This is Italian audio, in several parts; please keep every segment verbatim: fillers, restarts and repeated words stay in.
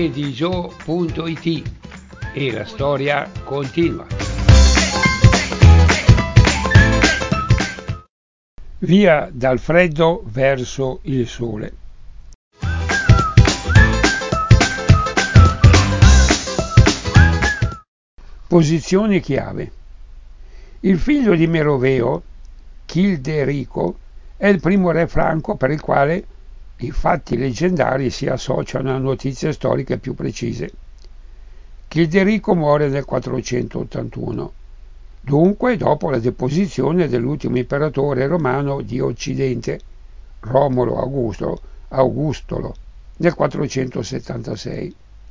edijo punto it e la storia continua. Via dal freddo verso il sole. Posizioni chiave. Il figlio di Meroveo, Childerico, è il primo re franco per il quale i fatti leggendari si associano a notizie storiche più precise. Childerico muore nel quattrocentottantuno, dunque dopo la deposizione dell'ultimo imperatore romano di Occidente, Romolo Augusto, Augustolo, nel quattrocentosettantasei.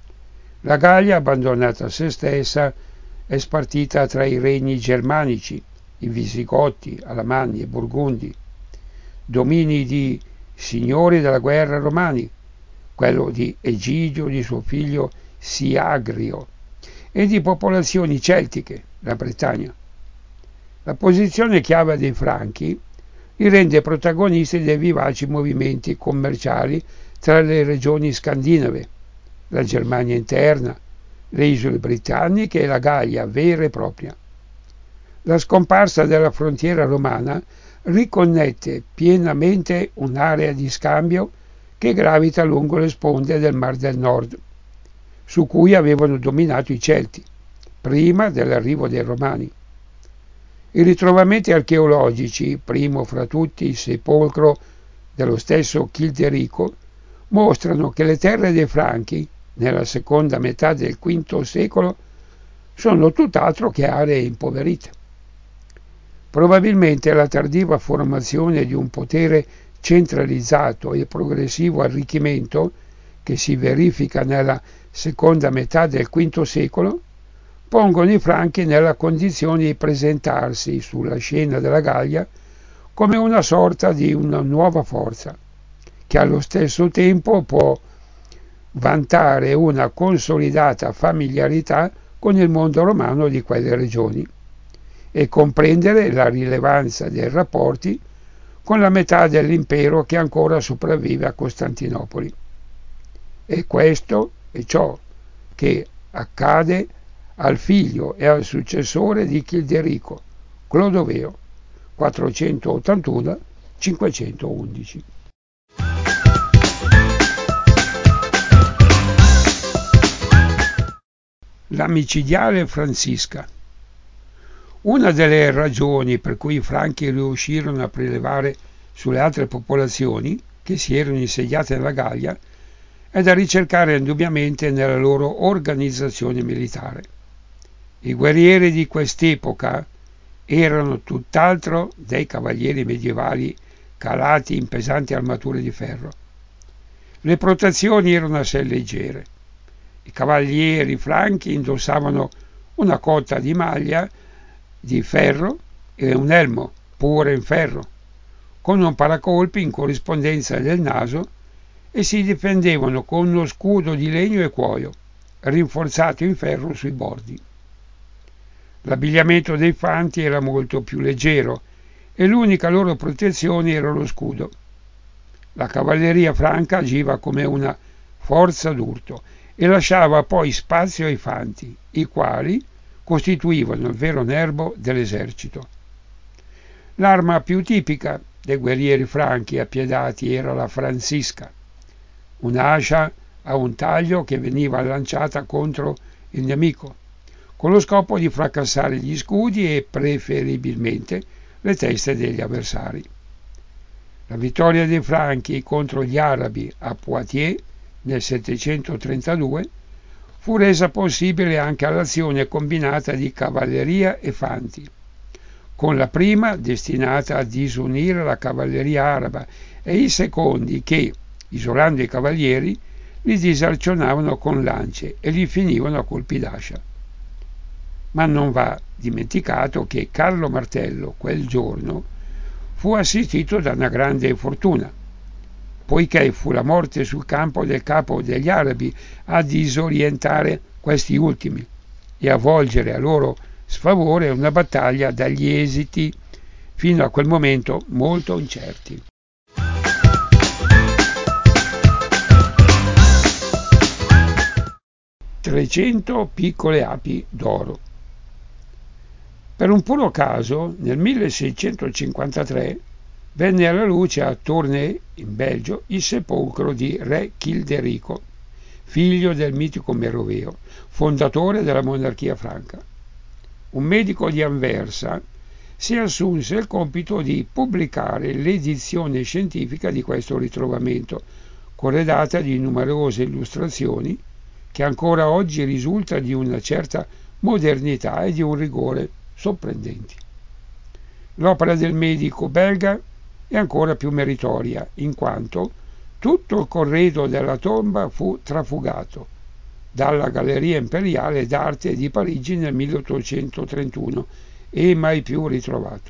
La Gallia, abbandonata a se stessa, è spartita tra i regni germanici, i Visigoti, Alamanni e Burgundi, domini di signori della guerra romani, quello di Egidio di suo figlio Siagrio, e di popolazioni celtiche, la Bretagna. La posizione chiave dei Franchi li rende protagonisti dei vivaci movimenti commerciali tra le regioni scandinave, la Germania interna, le isole britanniche e la Gallia vera e propria. La scomparsa della frontiera romana riconnette pienamente un'area di scambio che gravita lungo le sponde del Mar del Nord, su cui avevano dominato i Celti, prima dell'arrivo dei Romani. I ritrovamenti archeologici, primo fra tutti il sepolcro dello stesso Childerico, mostrano che le terre dei Franchi, nella seconda metà del quinto secolo, sono tutt'altro che aree impoverite. Probabilmente la tardiva formazione di un potere centralizzato e progressivo arricchimento che si verifica nella seconda metà del quinto secolo pongono i Franchi nella condizione di presentarsi sulla scena della Gallia come una sorta di una nuova forza, che allo stesso tempo può vantare una consolidata familiarità con il mondo romano di quelle regioni e comprendere la rilevanza dei rapporti con la metà dell'impero che ancora sopravvive a Costantinopoli. E questo è ciò che accade al figlio e al successore di Childerico, Clodoveo, quattrocentottantuno cinquecentoundici. La micidiale Francisca. Una delle ragioni per cui i Franchi riuscirono a prelevare sulle altre popolazioni che si erano insediate nella Gallia è da ricercare indubbiamente nella loro organizzazione militare. I guerrieri di quest'epoca erano tutt'altro dei cavalieri medievali calati in pesanti armature di ferro. Le protezioni erano assai leggere. I cavalieri franchi indossavano una cotta di maglia di ferro e un elmo pure in ferro, con un paracolpi in corrispondenza del naso, e si difendevano con uno scudo di legno e cuoio, rinforzato in ferro sui bordi. L'abbigliamento dei fanti era molto più leggero e l'unica loro protezione era lo scudo. La cavalleria franca agiva come una forza d'urto e lasciava poi spazio ai fanti, i quali costituivano il vero nervo dell'esercito. L'arma più tipica dei guerrieri franchi appiedati era la francisca, un'ascia a un taglio che veniva lanciata contro il nemico, con lo scopo di fracassare gli scudi e preferibilmente le teste degli avversari. La vittoria dei Franchi contro gli arabi a Poitiers nel settecentotrentadue fu resa possibile anche all'azione combinata di cavalleria e fanti, con la prima destinata a disunire la cavalleria araba e i secondi che, isolando i cavalieri, li disarcionavano con lance e li finivano a colpi d'ascia. Ma non va dimenticato che Carlo Martello quel giorno fu assistito da una grande fortuna, poiché fu la morte sul campo del capo degli arabi a disorientare questi ultimi e a volgere a loro sfavore una battaglia dagli esiti fino a quel momento molto incerti. trecento piccole api d'oro. Per un puro caso, nel milleseicentocinquantatré venne alla luce a Tournai, in Belgio, il sepolcro di re Childerico, figlio del mitico Meroveo, fondatore della monarchia franca. Un medico di Anversa si assunse il compito di pubblicare l'edizione scientifica di questo ritrovamento, corredata di numerose illustrazioni, che ancora oggi risulta di una certa modernità e di un rigore sorprendenti. L'opera del medico belga è ancora più meritoria, in quanto tutto il corredo della tomba fu trafugato dalla Galleria Imperiale d'Arte di Parigi nel milleottocentotrentuno e mai più ritrovato.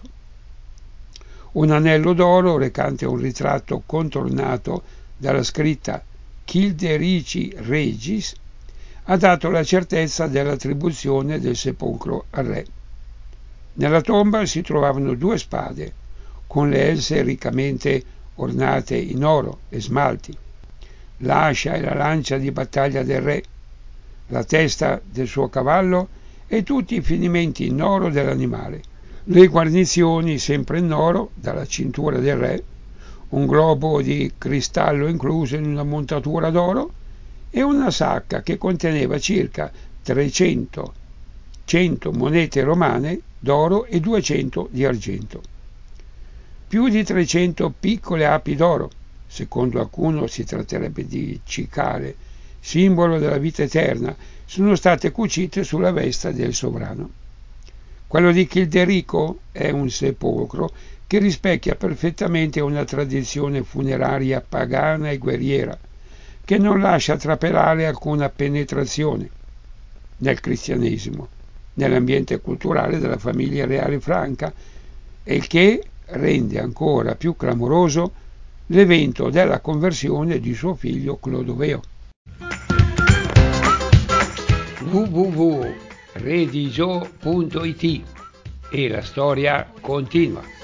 Un anello d'oro recante un ritratto contornato dalla scritta Childerici Regis ha dato la certezza dell'attribuzione del sepolcro al re. Nella tomba si trovavano due spade, con le else riccamente ornate in oro e smalti, l'ascia e la lancia di battaglia del re, la testa del suo cavallo e tutti i finimenti in oro dell'animale, le guarnizioni sempre in oro dalla cintura del re, un globo di cristallo incluso in una montatura d'oro e una sacca che conteneva circa trecento cento monete romane d'oro e duecento di argento. Più di trecento piccole api d'oro, secondo alcuno si tratterebbe di cicale, simbolo della vita eterna, sono state cucite sulla vesta del sovrano. Quello di Childerico è un sepolcro che rispecchia perfettamente una tradizione funeraria pagana e guerriera, che non lascia trapelare alcuna penetrazione nel cristianesimo, nell'ambiente culturale della famiglia reale franca, e il che rende ancora più clamoroso l'evento della conversione di suo figlio Clodoveo. w w w punto redigio punto it e la storia continua.